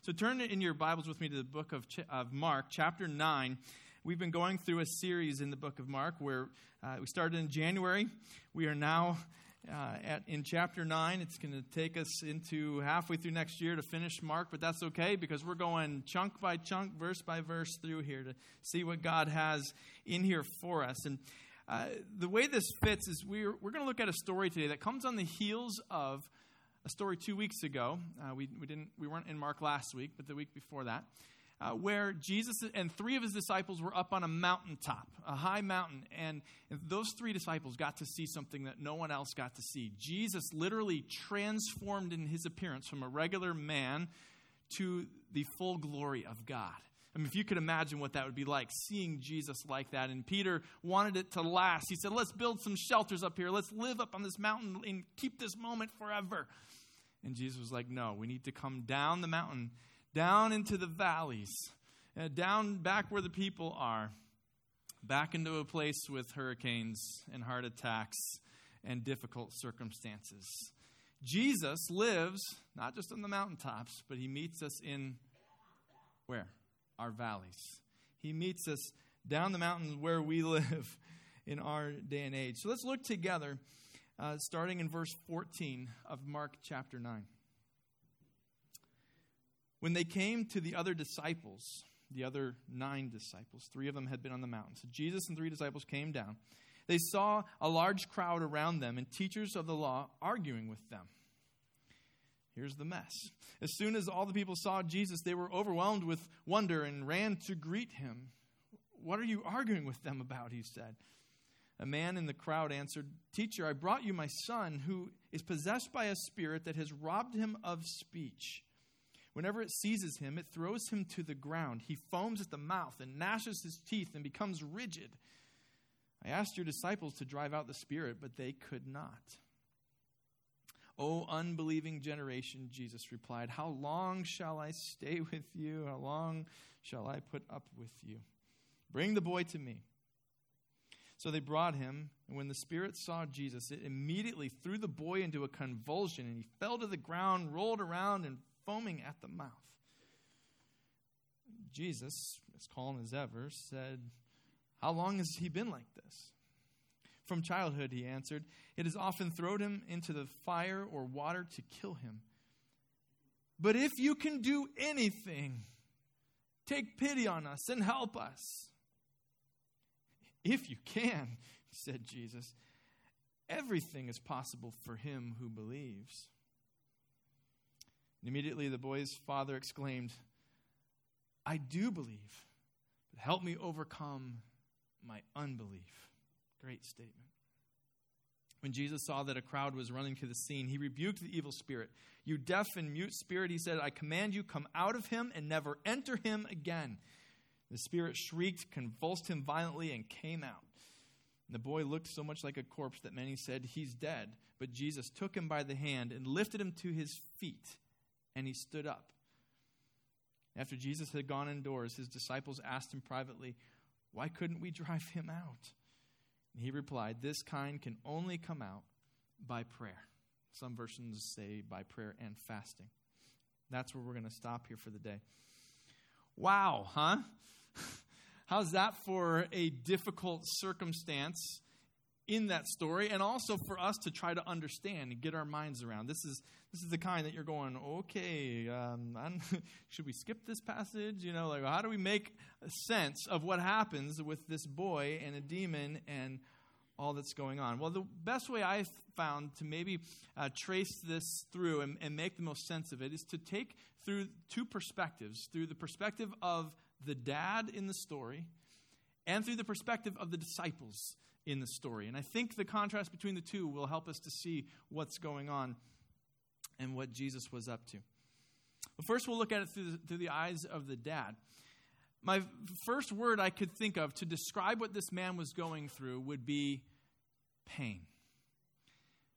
So turn in your Bibles with me to the book of Mark, chapter 9. We've been going through a series in the book of Mark where we started in January. We are now in chapter 9. It's going to take us into halfway through next year to finish Mark, but that's okay because we're going chunk by chunk, verse by verse through here to see what God has in here for us. And the way this fits is we're going to look at a story today that comes on the heels of a story 2 weeks ago. We weren't in Mark last week, but the week before that, where Jesus and three of his disciples were up on a mountaintop, a high mountain, and those three disciples got to see something that no one else got to see. Jesus literally transformed in his appearance from a regular man to the full glory of God. I mean, if you could imagine what that would be like, seeing Jesus like that. And Peter wanted it to last. He said, let's build some shelters up here. Let's live up on this mountain and keep this moment forever. And Jesus was like, no, we need to come down the mountain, down into the valleys, down back where the people are, back into a place with hurricanes and heart attacks and difficult circumstances. Jesus lives not just on the mountaintops, but he meets us in where? Our valleys. He meets us down the mountains where we live in our day and age. So let's look together, starting in verse 14 of Mark chapter 9. When they came to the other disciples, the other 9 disciples, 3 of them had been on the mountain. So Jesus and 3 disciples came down. They saw a large crowd around them and teachers of the law arguing with them. Here's the mess. As soon as all the people saw Jesus, they were overwhelmed with wonder and ran to greet him. What are you arguing with them about? He said. A man in the crowd answered, Teacher, I brought you my son who is possessed by a spirit that has robbed him of speech. Whenever it seizes him, it throws him to the ground. He foams at the mouth and gnashes his teeth and becomes rigid. I asked your disciples to drive out the spirit, but they could not. O unbelieving generation, Jesus replied, how long shall I stay with you? How long shall I put up with you? Bring the boy to me. So they brought him, and when the spirit saw Jesus, it immediately threw the boy into a convulsion, and he fell to the ground, rolled around, and foaming at the mouth. Jesus, as calm as ever, said, how long has he been like this? From childhood, he answered, it has often thrown him into the fire or water to kill him. But if you can do anything, take pity on us and help us. If you can, said Jesus, everything is possible for him who believes. And immediately the boy's father exclaimed, I do believe, but help me overcome my unbelief. Great statement. When Jesus saw that a crowd was running to the scene, he rebuked the evil spirit. You deaf and mute spirit, he said, I command you, come out of him and never enter him again. The spirit shrieked, convulsed him violently, and came out. And the boy looked so much like a corpse that many said, he's dead. But Jesus took him by the hand and lifted him to his feet, and he stood up. After Jesus had gone indoors, his disciples asked him privately, why couldn't we drive him out? And he replied, this kind can only come out by prayer. Some versions say by prayer and fasting. That's where we're going to stop here for the day. Wow, huh? How's that for a difficult circumstance in that story, and also for us to try to understand and get our minds around? This is the kind that you're going, okay, should we skip this passage? You know, like how do we make sense of what happens with this boy and a demon and all that's going on? Well, the best way I've found to maybe trace this through and make the most sense of it is to take through 2 perspectives, through the perspective of the dad in the story and through the perspective of the disciples in the story. And I think the contrast between the 2 will help us to see what's going on and what Jesus was up to. Well, first, we'll look at it through the eyes of the dad. My first word I could think of to describe what this man was going through would be pain.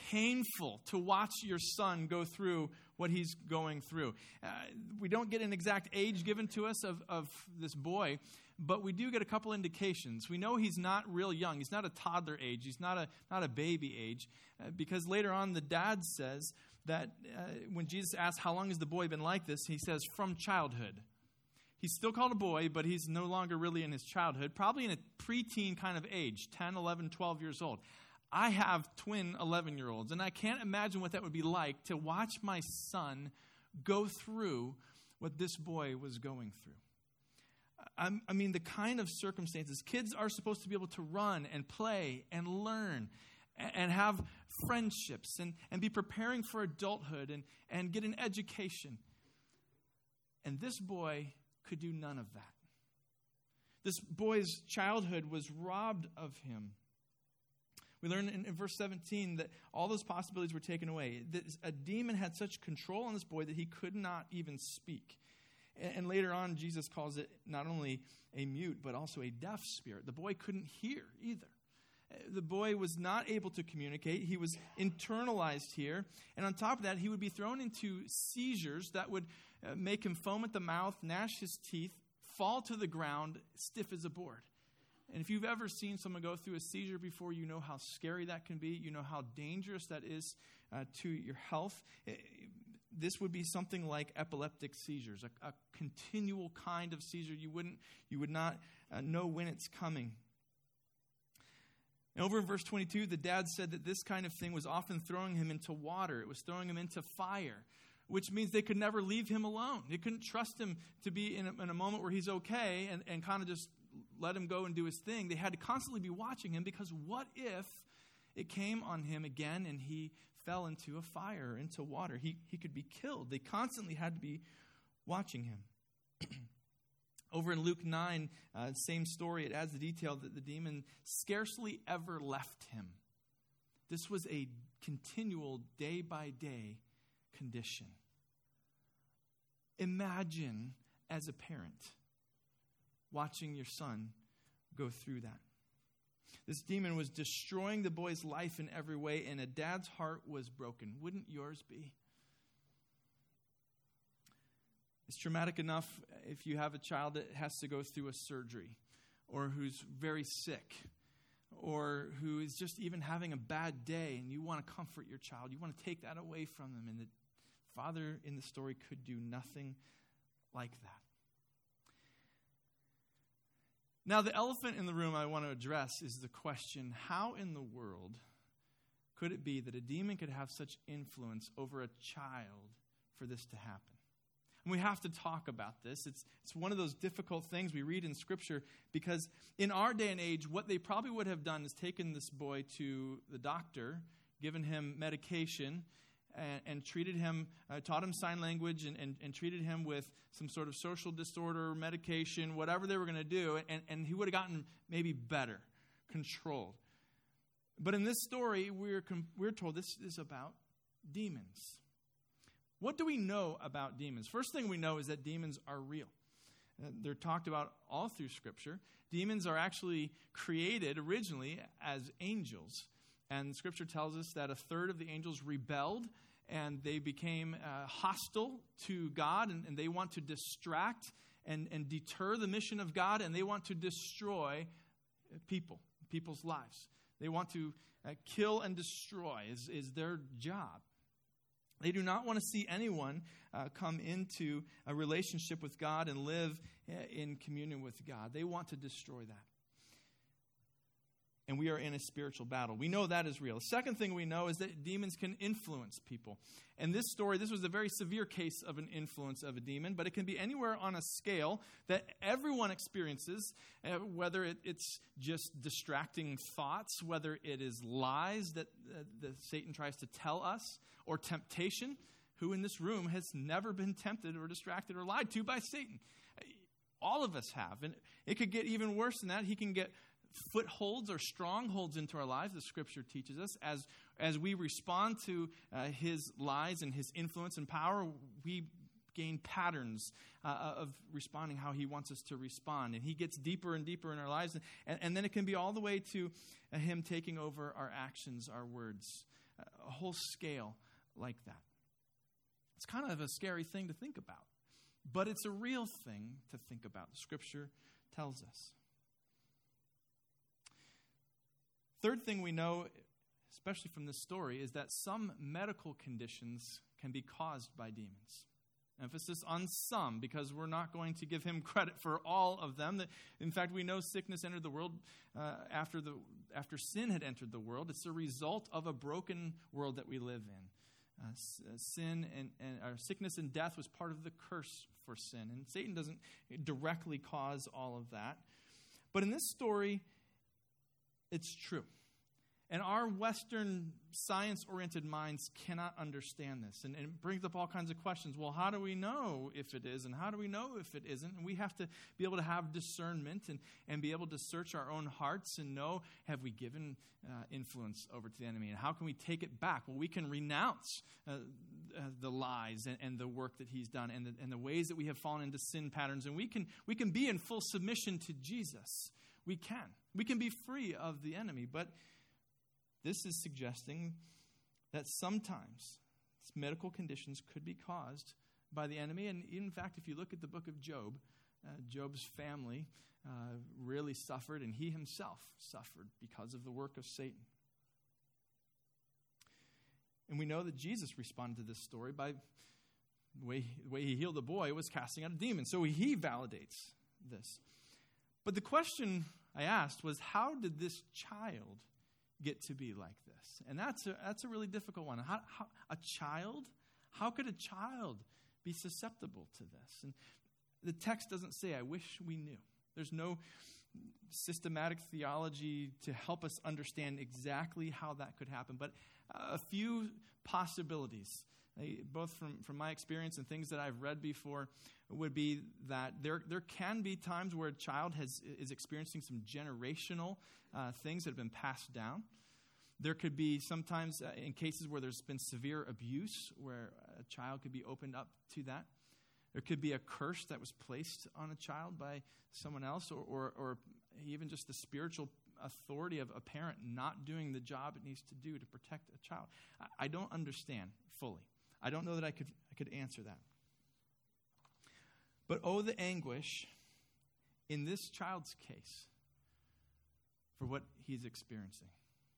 painful to watch your son go through what he's going through. We don't get an exact age given to us of this boy, but we do get a couple indications. We know he's not real young. He's not a toddler age. He's not a baby age, because later on the dad says that when Jesus asks, how long has the boy been like this? He says, from childhood. He's still called a boy, but he's no longer really in his childhood, probably in a preteen kind of age, 10, 11, 12 years old. I have twin 11-year-olds, and I can't imagine what that would be like to watch my son go through what this boy was going through. I mean, the kind of circumstances. Kids are supposed to be able to run and play and learn and have friendships and be preparing for adulthood and get an education. And this boy could do none of that. This boy's childhood was robbed of him. We learn in verse 17 that all those possibilities were taken away. That a demon had such control on this boy that he could not even speak. And later on, Jesus calls it not only a mute, but also a deaf spirit. The boy couldn't hear either. The boy was not able to communicate. He was internalized here. And on top of that, he would be thrown into seizures that would make him foam at the mouth, gnash his teeth, fall to the ground, stiff as a board. And if you've ever seen someone go through a seizure before, you know how scary that can be. You know how dangerous that is to your health. This would be something like epileptic seizures, a continual kind of seizure. You would not know when it's coming. And over in verse 22, the dad said that this kind of thing was often throwing him into water. It was throwing him into fire, which means they could never leave him alone. They couldn't trust him to be in a moment where he's okay and kind of just let him go and do his thing. They had to constantly be watching him, because what if it came on him again and he fell into a fire, into water? He could be killed. They constantly had to be watching him. Over in Luke 9, same story. It adds the detail that the demon scarcely ever left him. This was a continual, day-by-day condition. Imagine, as a parent, watching your son go through that. This demon was destroying the boy's life in every way, and a dad's heart was broken. Wouldn't yours be? It's traumatic enough if you have a child that has to go through a surgery, or who's very sick, or who is just even having a bad day, and you want to comfort your child. You want to take that away from them, and the father in the story could do nothing like that. Now, the elephant in the room I want to address is the question, how in the world could it be that a demon could have such influence over a child for this to happen? And we have to talk about this. It's one of those difficult things we read in Scripture, because in our day and age, what they probably would have done is taken this boy to the doctor, given him medication, and treated him, taught him sign language, and treated him with some sort of social disorder, medication, whatever they were going to do, and he would have gotten maybe better, controlled. But in this story, we're told this is about demons. What do we know about demons? First thing we know is that demons are real. They're talked about all through Scripture. Demons are actually created originally as angels. And Scripture tells us that a third of the angels rebelled, and they became hostile to God, and they want to distract and deter the mission of God, and they want to destroy people's lives. They want to kill and destroy is their job. They do not want to see anyone come into a relationship with God and live in communion with God. They want to destroy that. And we are in a spiritual battle. We know that is real. The second thing we know is that demons can influence people. And this story, this was a very severe case of an influence of a demon, but it can be anywhere on a scale that everyone experiences, whether it's just distracting thoughts, whether it is lies that Satan tries to tell us, or temptation. Who in this room has never been tempted or distracted or lied to by Satan? All of us have. And it could get even worse than that. He can get footholds or strongholds into our lives, the Scripture teaches us. As we respond to his lies and his influence and power, we gain patterns of responding how he wants us to respond. And he gets deeper and deeper in our lives. And then it can be all the way to him taking over our actions, our words. a whole scale like that. It's kind of a scary thing to think about, but it's a real thing to think about. Scripture tells us. Third thing we know, especially from this story, is that some medical conditions can be caused by demons. Emphasis on some, because we're not going to give him credit for all of them. In fact, we know sickness entered the world after sin had entered the world. It's a result of a broken world that we live in. Sin and sickness and death was part of the curse for sin, and Satan doesn't directly cause all of that. But in this story, it's true. And our Western science-oriented minds cannot understand this. And it brings up all kinds of questions. Well, how do we know if it is? And how do we know if it isn't? And we have to be able to have discernment and be able to search our own hearts and know, have we given influence over to the enemy? And how can we take it back? Well, we can renounce the lies and the work that he's done and the ways that we have fallen into sin patterns. And we can be in full submission to Jesus. We can be free of the enemy. But this is suggesting that sometimes medical conditions could be caused by the enemy. And in fact, if you look at the book of Job, Job's family really suffered, and he himself suffered because of the work of Satan. And we know that Jesus responded to this story by the way he healed the boy was casting out a demon. So he validates this. But the question I asked was, how did this child get to be like this? And that's a really difficult one. How could a child be susceptible to this? And the text doesn't say, I wish we knew. There's no systematic theology to help us understand exactly how that could happen. But a few possibilities, both from my experience and things that I've read before, would be that there can be times where a child is experiencing some generational things that have been passed down. There could be sometimes in cases where there's been severe abuse, where a child could be opened up to that. There could be a curse that was placed on a child by someone else, or even just the spiritual authority of a parent not doing the job it needs to do to protect a child. I don't understand fully. I don't know that I could answer that. But oh, the anguish in this child's case for what he's experiencing.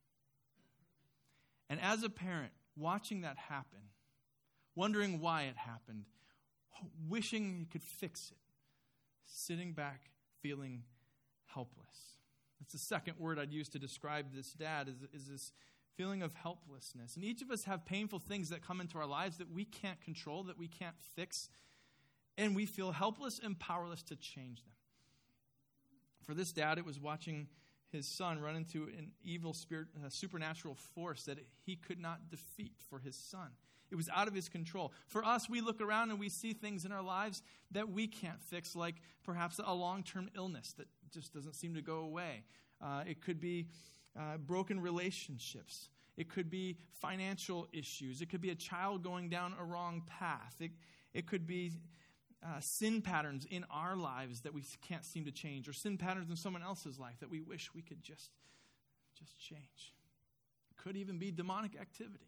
And as a parent, watching that happen, wondering why it happened, wishing you could fix it, sitting back, feeling helpless. That's the second word I'd use to describe this dad, is this feeling of helplessness. And each of us have painful things that come into our lives that we can't control, that we can't fix, and we feel helpless and powerless to change them. For this dad, it was watching his son run into an evil spirit, supernatural force that he could not defeat for his son. It was out of his control. For us, we look around and we see things in our lives that we can't fix, like perhaps a long-term illness that just doesn't seem to go away. It could be broken relationships. It could be financial issues. It could be a child going down a wrong path. It could be sin patterns in our lives that we can't seem to change, or sin patterns in someone else's life that we wish we could just change. It could even be demonic activity.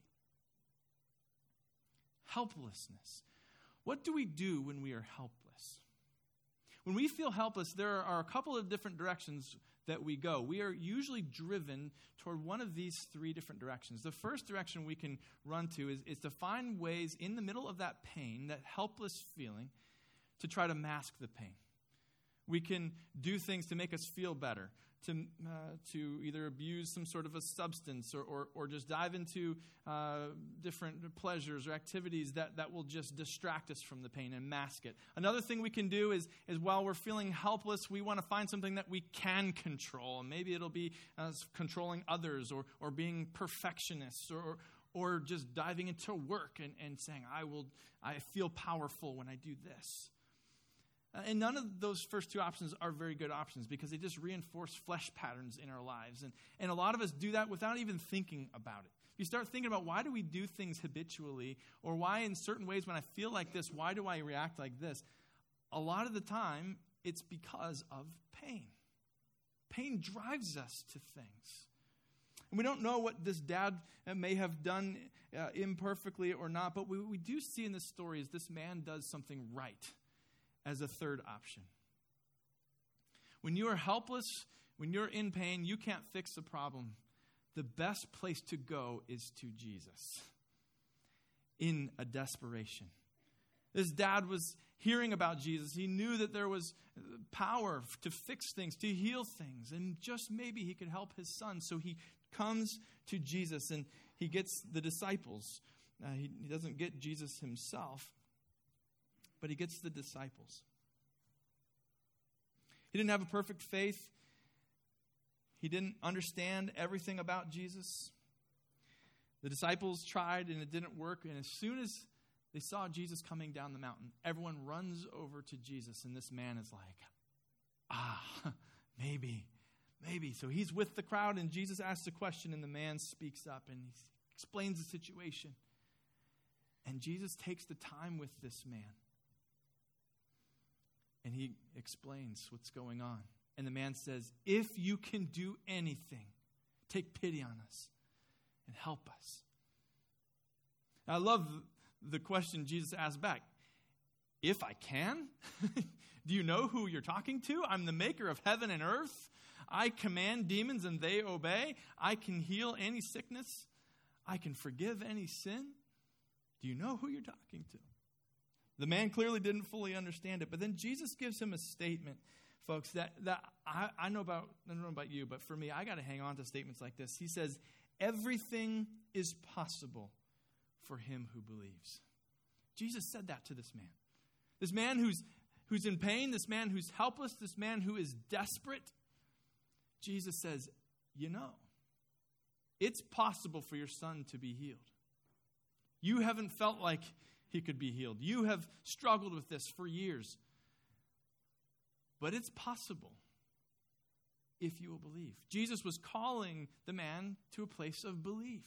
Helplessness. What do we do when we are helpless? When we feel helpless, there are a couple of different directions that we go. We are usually driven toward one of these three different directions. The first direction we can run to is to find ways in the middle of that pain, that helpless feeling, to try to mask the pain. We can do things to make us feel better, to either abuse some sort of a substance or just dive into different pleasures or activities that will just distract us from the pain and mask it. Another thing we can do is while we're feeling helpless, we want to find something that we can control. And maybe it'll be controlling others or being perfectionists or just diving into work and saying, I feel powerful when I do this. And none of those first two options are very good options because they just reinforce flesh patterns in our lives. And a lot of us do that without even thinking about it. If you start thinking about why do we do things habitually, or why in certain ways when I feel like this, why do I react like this? A lot of the time, it's because of pain. Pain drives us to things. And we don't know what this dad may have done imperfectly or not, but we do see in this story is this man does something right as a third option. When you are helpless, when you're in pain, you can't fix the problem. The best place to go is to Jesus in a desperation. This dad was hearing about Jesus. He knew that there was power to fix things, to heal things, and just maybe he could help his son. So he comes to Jesus and he gets the disciples. He doesn't get Jesus himself, but he gets the disciples. He didn't have a perfect faith. He didn't understand everything about Jesus. The disciples tried and it didn't work. And as soon as they saw Jesus coming down the mountain, everyone runs over to Jesus. And this man is like, maybe. So he's with the crowd and Jesus asks a question and the man speaks up and he explains the situation. And Jesus takes the time with this man. And he explains what's going on. And the man says, if you can do anything, take pity on us and help us. I love the question Jesus asked back. If I can? Do you know who you're talking to? I'm the maker of heaven and earth. I command demons and they obey. I can heal any sickness. I can forgive any sin. Do you know who you're talking to? The man clearly didn't fully understand it. But then Jesus gives him a statement, folks, that I don't know about you, but for me, I got to hang on to statements like this. He says, everything is possible for him who believes. Jesus said that to this man. This man who's in pain, this man who's helpless, this man who is desperate. Jesus says, it's possible for your son to be healed. You haven't felt like he could be healed. You have struggled with this for years. But it's possible if you will believe. Jesus was calling the man to a place of belief.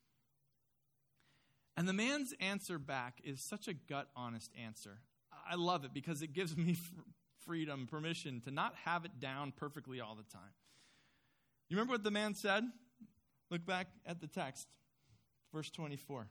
And the man's answer back is such a gut-honest answer. I love it because it gives me freedom, permission to not have it down perfectly all the time. You remember what the man said? Look back at the text, verse 24.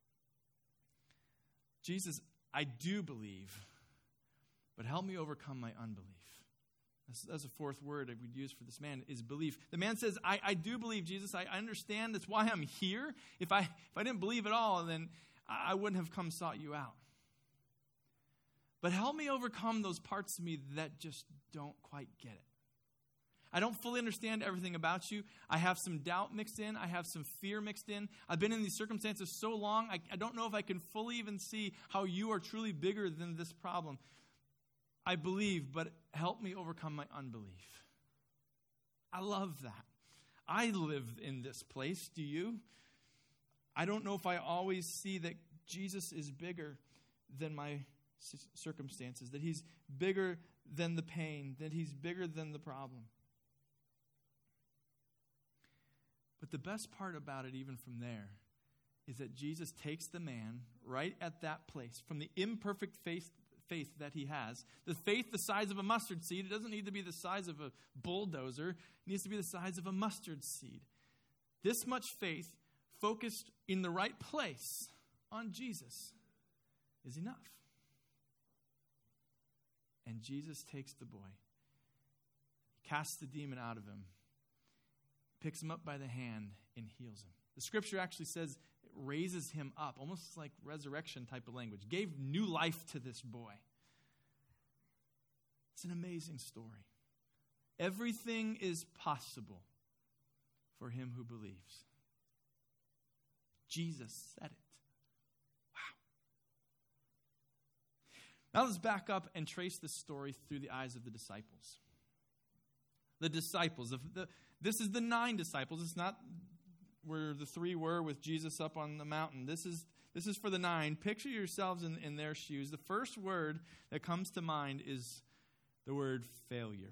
Jesus, I do believe, but help me overcome my unbelief. That's a fourth word I would use for this man, is belief. The man says, I do believe, Jesus. I understand. That's why I'm here. If I didn't believe at all, then I wouldn't have come sought you out. But help me overcome those parts of me that just don't quite get it. I don't fully understand everything about you. I have some doubt mixed in. I have some fear mixed in. I've been in these circumstances so long, I don't know if I can fully even see how you are truly bigger than this problem. I believe, but help me overcome my unbelief. I love that. I live in this place. Do you? I don't know if I always see that Jesus is bigger than my circumstances, that he's bigger than the pain, that he's bigger than the problem. But the best part about it, even from there, is that Jesus takes the man right at that place, from the imperfect faith that he has, the faith the size of a mustard seed. It doesn't need to be the size of a bulldozer. It needs to be the size of a mustard seed. This much faith focused in the right place on Jesus is enough. And Jesus takes the boy, casts the demon out of him, picks him up by the hand, and heals him. The scripture actually says it raises him up, almost like resurrection type of language. Gave new life to this boy. It's an amazing story. Everything is possible for him who believes. Jesus said it. Wow. Now let's back up and trace this story through the eyes of the disciples. The disciples. This is the 9 disciples. It's not where the 3 were with Jesus up on the mountain. This is for the 9. Picture yourselves in their shoes. The first word that comes to mind is the word failure.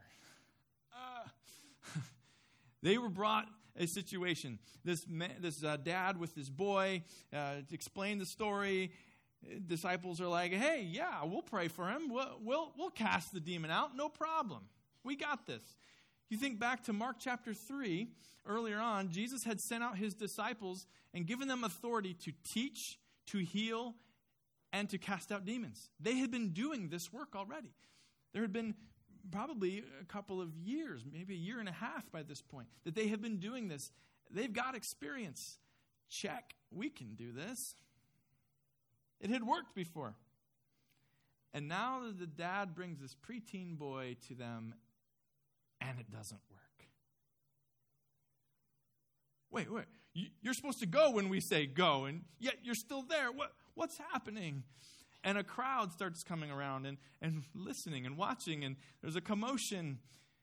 They were brought a situation. This dad with his boy to explain the story. Disciples are like, hey, yeah, we'll pray for him. We'll cast the demon out. No problem. We got this. You think back to Mark chapter 3, earlier on, Jesus had sent out his disciples and given them authority to teach, to heal, and to cast out demons. They had been doing this work already. There had been probably a couple of years, maybe a year and a half by this point, that they have been doing this. They've got experience. Check, we can do this. It had worked before. And now the dad brings this preteen boy to them, and it doesn't work. Wait, you're supposed to go when we say go, and yet you're still there. What's happening? And a crowd starts coming around and listening and watching, and there's a commotion.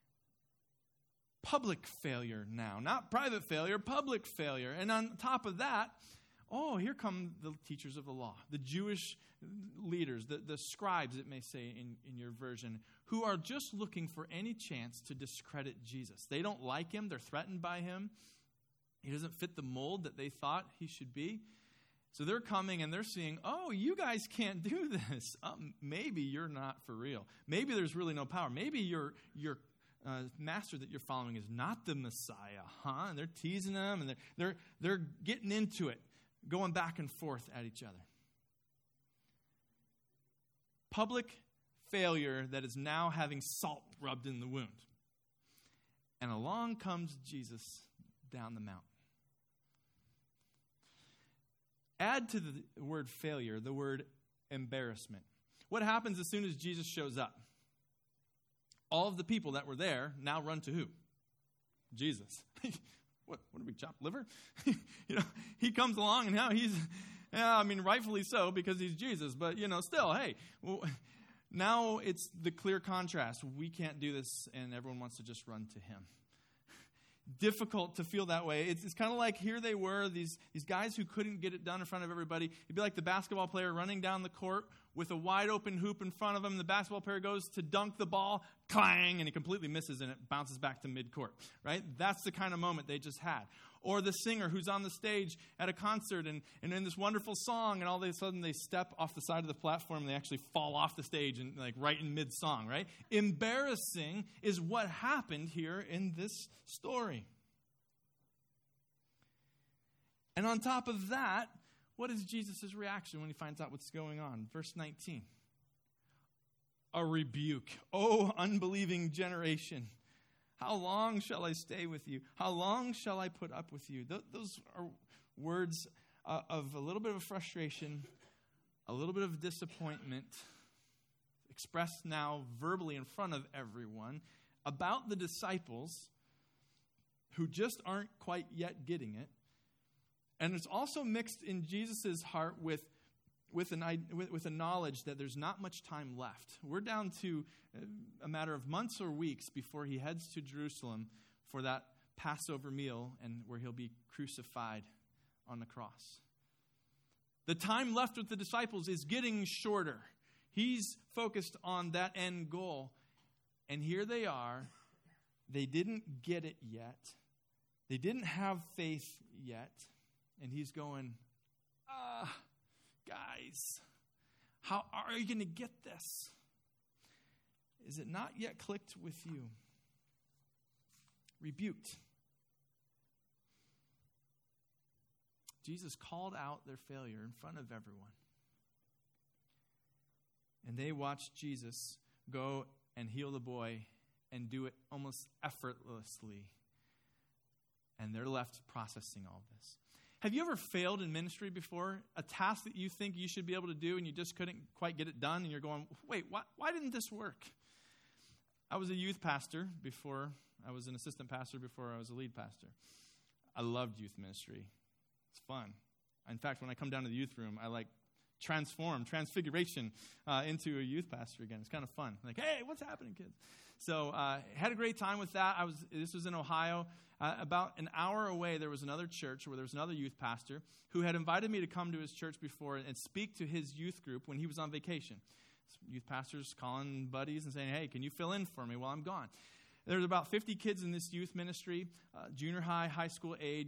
Public failure now. Not private failure, public failure. And on top of that, here come the teachers of the law, the Jewish leaders, the scribes, it may say in your version, who are just looking for any chance to discredit Jesus. They don't like him. They're threatened by him. He doesn't fit the mold that they thought he should be. So they're coming and they're seeing, you guys can't do this. Maybe you're not for real. Maybe there's really no power. Maybe your master that you're following is not the Messiah, huh? And they're teasing them, and they're getting into it, going back and forth at each other. Public failure that is now having salt rubbed in the wound. And along comes Jesus down the mountain. Add to the word failure the word embarrassment. What happens as soon as Jesus shows up? All of the people that were there now run to who? Jesus. What do we, chop liver? He comes along and now he's, rightfully so because he's Jesus. But, still, hey, now it's the clear contrast. We can't do this and everyone wants to just run to him. Difficult to feel that way. It's kind of like here they were, these guys who couldn't get it done in front of everybody. It'd be like the basketball player running down the court with a wide open hoop in front of him. The basketball player goes to dunk the ball, clang, and he completely misses and it bounces back to midcourt, right? That's the kind of moment they just had. Or the singer who's on the stage at a concert and in this wonderful song, and all of a sudden they step off the side of the platform and they actually fall off the stage and right in mid-song, right? Embarrassing is what happened here in this story. And on top of that, what is Jesus' reaction when he finds out what's going on? Verse 19. A rebuke. Oh, unbelieving generation. How long shall I stay with you? How long shall I put up with you? Those are words of a little bit of frustration, a little bit of disappointment, expressed now verbally in front of everyone about the disciples who just aren't quite yet getting it. And it's also mixed in Jesus' heart with a knowledge that there's not much time left. We're down to a matter of months or weeks before he heads to Jerusalem for that Passover meal and where he'll be crucified on the cross. The time left with the disciples is getting shorter. He's focused on that end goal. And here they are. They didn't get it yet. They didn't have faith yet. And he's going, guys, how are you going to get this? Is it not yet clicked with you? Rebuked. Jesus called out their failure in front of everyone. And they watched Jesus go and heal the boy and do it almost effortlessly. And they're left processing all this. Have you ever failed in ministry before? A task that you think you should be able to do and you just couldn't quite get it done and you're going, wait, why didn't this work? I was a youth pastor before I was an assistant pastor, before I was a lead pastor. I loved youth ministry. It's fun. In fact, when I come down to the youth room, I transfiguration into a youth pastor again. It's kind of fun. Hey, what's happening, kids? So had a great time with that. This was in Ohio. About an hour away, there was another church where there was another youth pastor who had invited me to come to his church before and speak to his youth group when he was on vacation. Youth pastors calling buddies and saying, hey, can you fill in for me while I'm gone? There was about 50 kids in this youth ministry, junior high, high school age.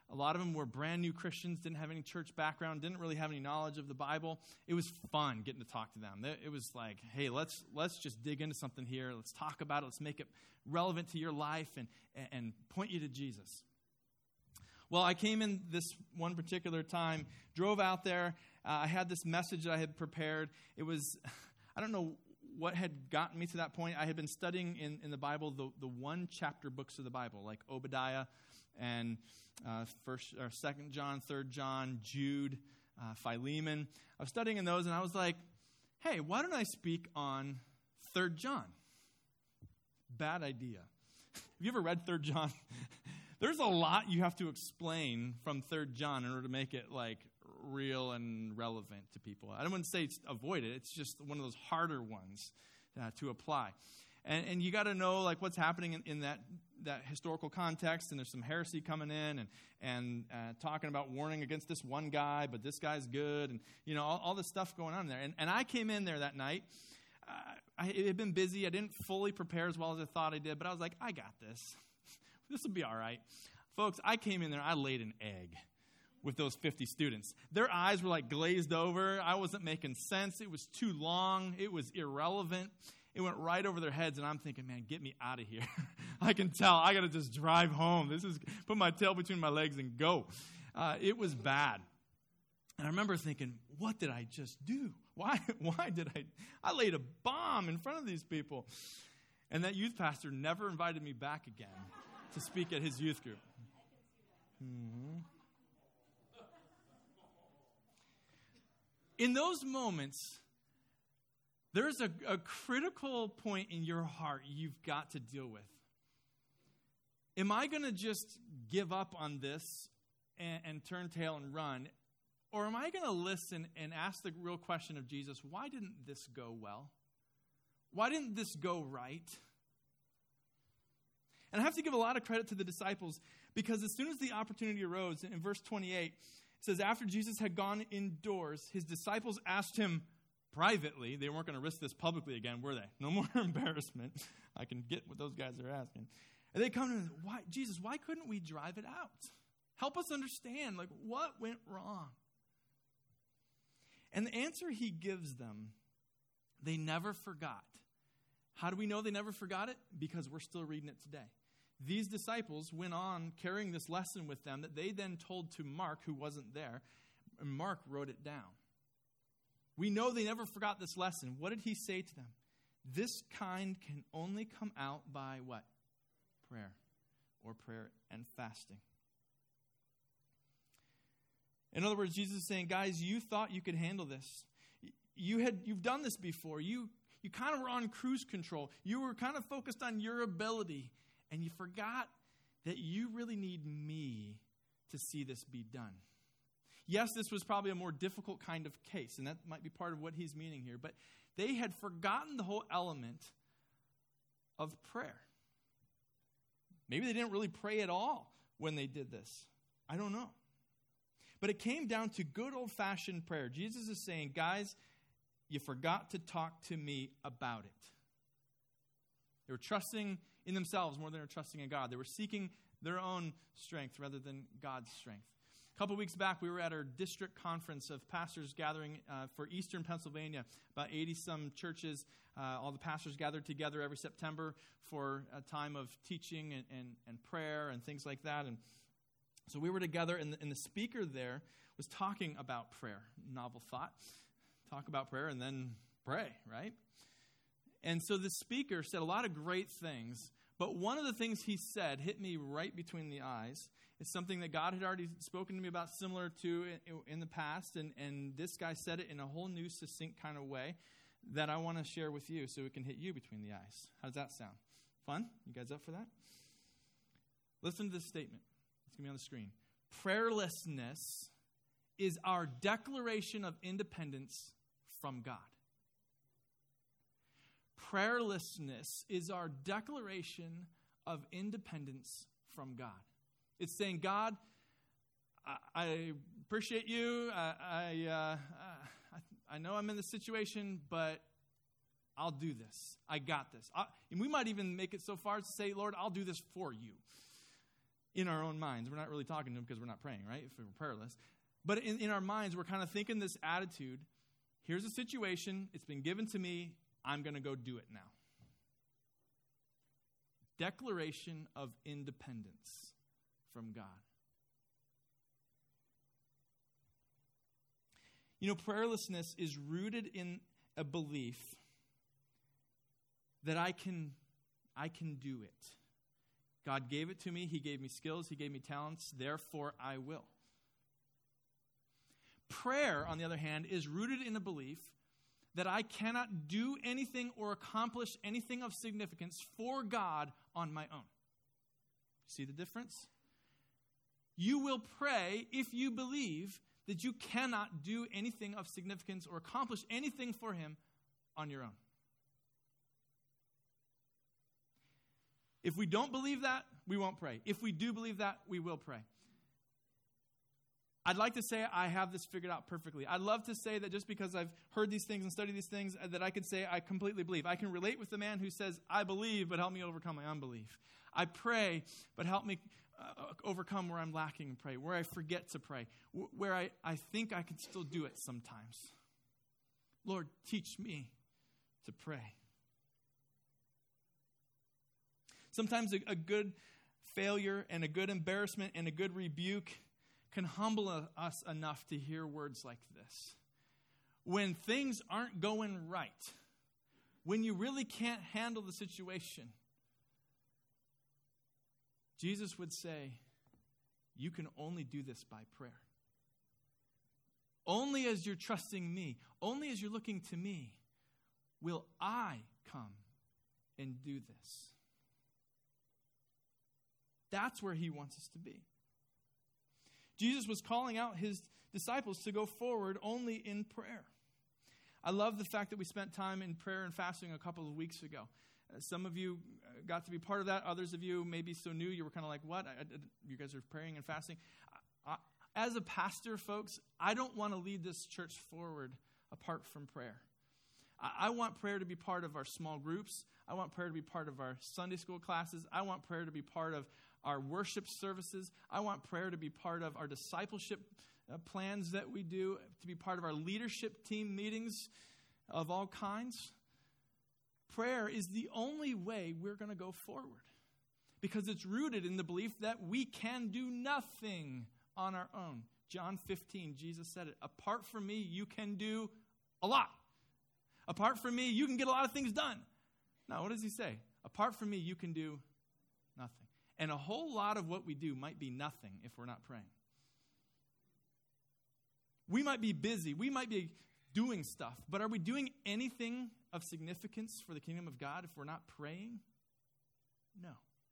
A lot of them were brand new Christians, didn't have any church background, didn't really have any knowledge of the Bible. It was fun getting to talk to them. It was like, hey, let's just dig into something here. Let's talk about it. Let's make it relevant to your life and point you to Jesus. Well, I came in this one particular time, drove out there. I had this message that I had prepared. It was, I don't know what had gotten me to that point. I had been studying in the Bible, the one chapter books of the Bible, like Obadiah and 1st or 2nd John, 3rd John, Jude, Philemon. I was studying in those, and I was like, hey, why don't I speak on 3rd John? Bad idea. Have you ever read 3rd John? There's a lot you have to explain from 3rd John in order to make it like real and relevant to people. I don't want to say avoid it. It's just one of those harder ones to apply. And you got to know like what's happening in that historical context, and there's some heresy coming in and talking about warning against this one guy, but this guy's good, and all this stuff going on there. And I came in there that night. It had been busy. I didn't fully prepare as well as I thought I did, but I was like, I got this. This will be all right. Folks, I came in there, I laid an egg with those 50 students. Their eyes were like glazed over. I wasn't making sense. It was too long. It was irrelevant. It went right over their heads, and I'm thinking, man, get me out of here. I can tell. I got to just drive home. Put my tail between my legs and go. It was bad. And I remember thinking, what did I just do? Why did I laid a bomb in front of these people? And that youth pastor never invited me back again to speak at his youth group. Mm-hmm. In those moments, there's a critical point in your heart you've got to deal with. Am I going to just give up on this and turn tail and run? Or am I going to listen and ask the real question of Jesus, why didn't this go well? Why didn't this go right? And I have to give a lot of credit to the disciples, because as soon as the opportunity arose, in verse 28, it says, after Jesus had gone indoors, his disciples asked him privately. They weren't going to risk this publicly again, were they? No more embarrassment. I can get what those guys are asking. And they come to him, Jesus, why couldn't we drive it out? Help us understand, like, what went wrong? And the answer he gives them, they never forgot. How do we know they never forgot it? Because we're still reading it today. These disciples went on carrying this lesson with them that they then told to Mark, who wasn't there, and Mark wrote it down. We know they never forgot this lesson. What did he say to them? This kind can only come out by what? Prayer, or prayer and fasting. In other words, Jesus is saying, guys, you thought you could handle this. You've done this before. You kind of were on cruise control. You were kind of focused on your ability, and you forgot that you really need me to see this be done. Yes, this was probably a more difficult kind of case, and that might be part of what he's meaning here, but they had forgotten the whole element of prayer. Maybe they didn't really pray at all when they did this. I don't know. But it came down to good old-fashioned prayer. Jesus is saying, guys, you forgot to talk to me about it. They were trusting in themselves more than they were trusting in God. They were seeking their own strength rather than God's strength. A couple weeks back, we were at our district conference of pastors gathering for Eastern Pennsylvania. About 80-some churches. All the pastors gathered together every September for a time of teaching and prayer and things like that. And so we were together, and the speaker there was talking about prayer. Novel thought. Talk about prayer and then pray, right? And so the speaker said a lot of great things, but one of the things he said hit me right between the eyes. It's something that God had already spoken to me about similar to in the past, and this guy said it in a whole new, succinct kind of way that I want to share with you so it can hit you between the eyes. How does that sound? Fun? You guys up for that? Listen to this statement. It's going to be on the screen. Prayerlessness is our declaration of independence from God. Prayerlessness is our declaration of independence from God. It's saying, God, I appreciate you. I know I'm in this situation, but I'll do this. I got this. And we might even make it so far as to say, Lord, I'll do this for you. in our own minds. We're not really talking to him because we're not praying, right? If we're prayerless. But in our minds, we're kind of thinking this attitude, here's a situation, it's been given to me, I'm going to go do it now. Declaration of independence from God. You know, prayerlessness is rooted in a belief that I can do it. God gave it to me. He gave me skills. He gave me talents. Therefore, I will. Prayer, on the other hand, is rooted in a belief that I cannot do anything or accomplish anything of significance for God on my own. See the difference? You will pray if you believe that you cannot do anything of significance or accomplish anything for him on your own. If we don't believe that, we won't pray. If we do believe that, we will pray. I'd like to say I have this figured out perfectly. I'd love to say that just because I've heard these things and studied these things, that I could say I completely believe. I can relate with the man who says, I believe, but help me overcome my unbelief. I pray, but help me overcome where I'm lacking and pray, where I forget to pray, where I think I can still do it sometimes. Lord, teach me to pray. Sometimes a good failure and a good embarrassment and a good rebuke can humble us enough to hear words like this. When things aren't going right, when you really can't handle the situation, Jesus would say, you can only do this by prayer. Only as you're trusting me, only as you're looking to me, will I come and do this. That's where he wants us to be. Jesus was calling out his disciples to go forward only in prayer. I love the fact that we spent time in prayer and fasting a couple of weeks ago. Some of you got to be part of that. Others of you, maybe so new, you were kind of like, what? You guys are praying and fasting. As a pastor, folks, I don't want to lead this church forward apart from prayer. I want prayer to be part of our small groups. I want prayer to be part of our Sunday school classes. I want prayer to be part of our worship services. I want prayer to be part of our discipleship plans that we do, to be part of our leadership team meetings of all kinds. Prayer is the only way we're going to go forward because it's rooted in the belief that we can do nothing on our own. John 15, Jesus said it. Apart from me, you can do a lot. Apart from me, you can get a lot of things done. Now, what does he say? Apart from me, you can do nothing. And a whole lot of what we do might be nothing if we're not praying. We might be busy. We might be doing stuff. But are we doing anything of significance for the kingdom of God if we're not praying? No.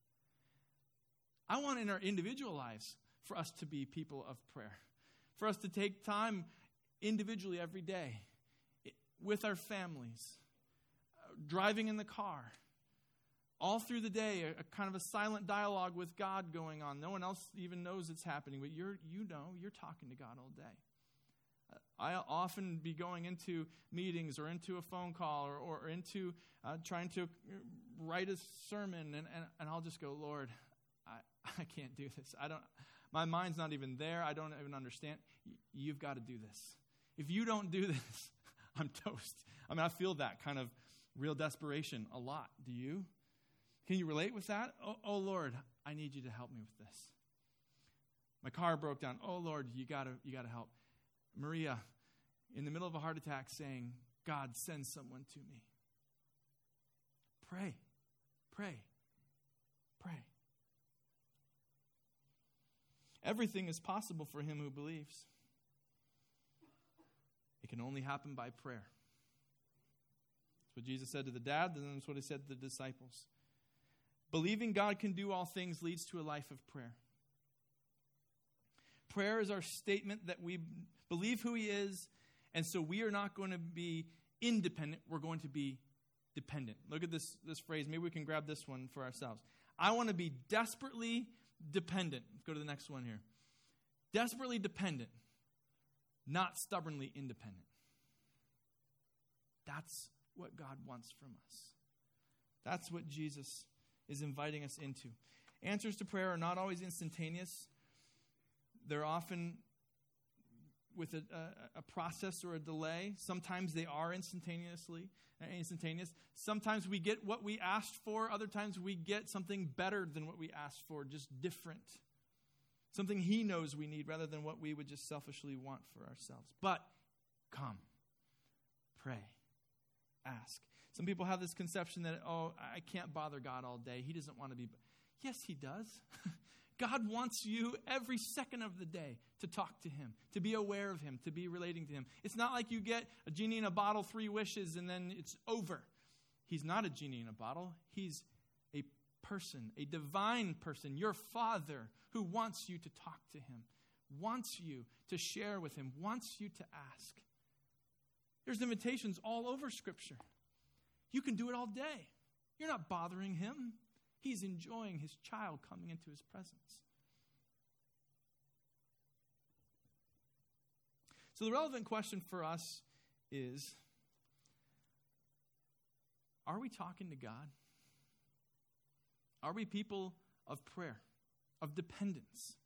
I want in our individual lives for us to be people of prayer. For us to take time individually every day with our families, driving in the car, all through the day, a kind of a silent dialogue with God going on. No one else even knows it's happening, but you're talking to God all day. I'll often be going into meetings or into a phone call or into trying to write a sermon, and I'll just go, Lord, I can't do this. My mind's not even there. I don't even understand. You've got to do this. If you don't do this, I'm toast. I mean, I feel that kind of real desperation a lot. Do you? Can you relate with that? Oh Lord, I need you to help me with this. My car broke down. Oh Lord, you gotta help. Maria, in the middle of a heart attack, saying, God, send someone to me. Pray, pray, pray. Everything is possible for him who believes. It can only happen by prayer. That's what Jesus said to the dad, and that's what he said to the disciples. Believing God can do all things leads to a life of prayer. Prayer is our statement that we believe who he is, and so we are not going to be independent, we're going to be dependent. Look at this phrase. Maybe we can grab this one for ourselves. I want to be desperately dependent. Let's go to the next one here. Desperately dependent, not stubbornly independent. That's what God wants from us. That's what Jesus is inviting us into. Answers to prayer are not always instantaneous. They're often with a process or a delay. Sometimes they are instantaneous. Sometimes we get what we asked for. Other times we get something better than what we asked for, just different. Something he knows we need rather than what we would just selfishly want for ourselves. But come, pray, ask. Some people have this conception that, I can't bother God all day. He doesn't want to be. Yes, he does. God wants you every second of the day to talk to him, to be aware of him, to be relating to him. It's not like you get a genie in a bottle, 3 wishes, and then it's over. He's not a genie in a bottle. He's a person, a divine person, your Father, who wants you to talk to him, wants you to share with him, wants you to ask. There's invitations all over Scripture. You can do it all day. You're not bothering him. He's enjoying his child coming into his presence. So the relevant question for us is, are we talking to God? Are we people of prayer, of dependence?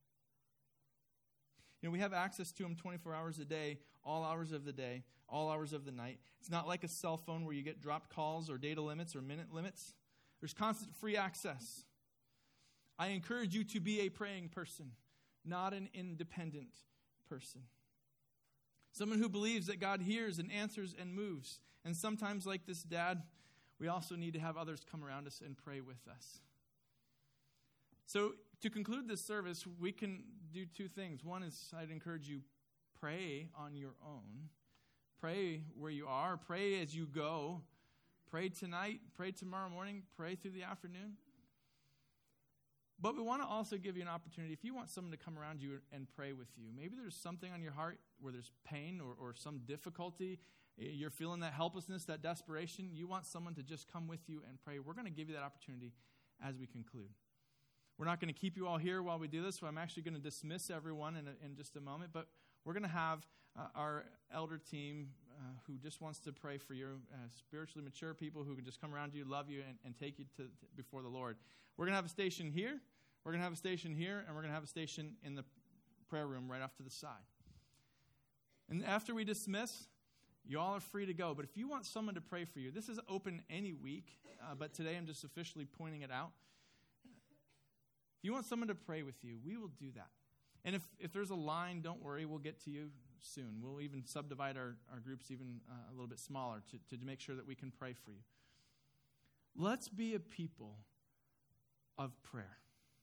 We have access to him 24 hours a day, all hours of the day, all hours of the night. It's not like a cell phone where you get dropped calls or data limits or minute limits. There's constant free access. I encourage you to be a praying person, not an independent person. Someone who believes that God hears and answers and moves. And sometimes, like this dad, we also need to have others come around us and pray with us. So to conclude this service, we can do 2 things. One is I'd encourage you, pray on your own. Pray where you are. Pray as you go. Pray tonight, pray tomorrow morning, pray through the afternoon. But we want to also give you an opportunity, if you want someone to come around you and pray with you. Maybe there's something on your heart where there's pain or some difficulty. You're feeling that helplessness, that desperation. You want someone to just come with you and pray. We're going to give you that opportunity as we conclude. We're not going to keep you all here while we do this, so I'm actually going to dismiss everyone in just a moment. But we're going to have our elder team who just wants to pray for you, spiritually mature people who can just come around you, love you, and take you before the Lord. We're going to have a station here, we're going to have a station here, and we're going to have a station in the prayer room right off to the side. And after we dismiss, you all are free to go. But if you want someone to pray for you, this is open any week, but today I'm just officially pointing it out. If you want someone to pray with you, we will do that. And if there's a line, don't worry, we'll get to you soon. We'll even subdivide our groups even a little bit smaller to make sure that we can pray for you. Let's be a people of prayer.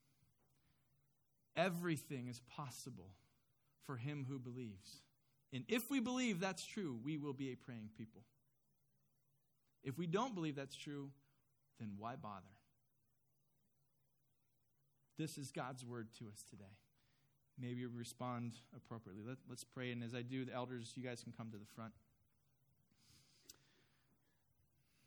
Everything is possible for him who believes. And if we believe that's true, we will be a praying people. If we don't believe that's true, then why bother? This is God's word to us today. Maybe respond appropriately. Let's pray, and as I do, the elders, you guys can come to the front.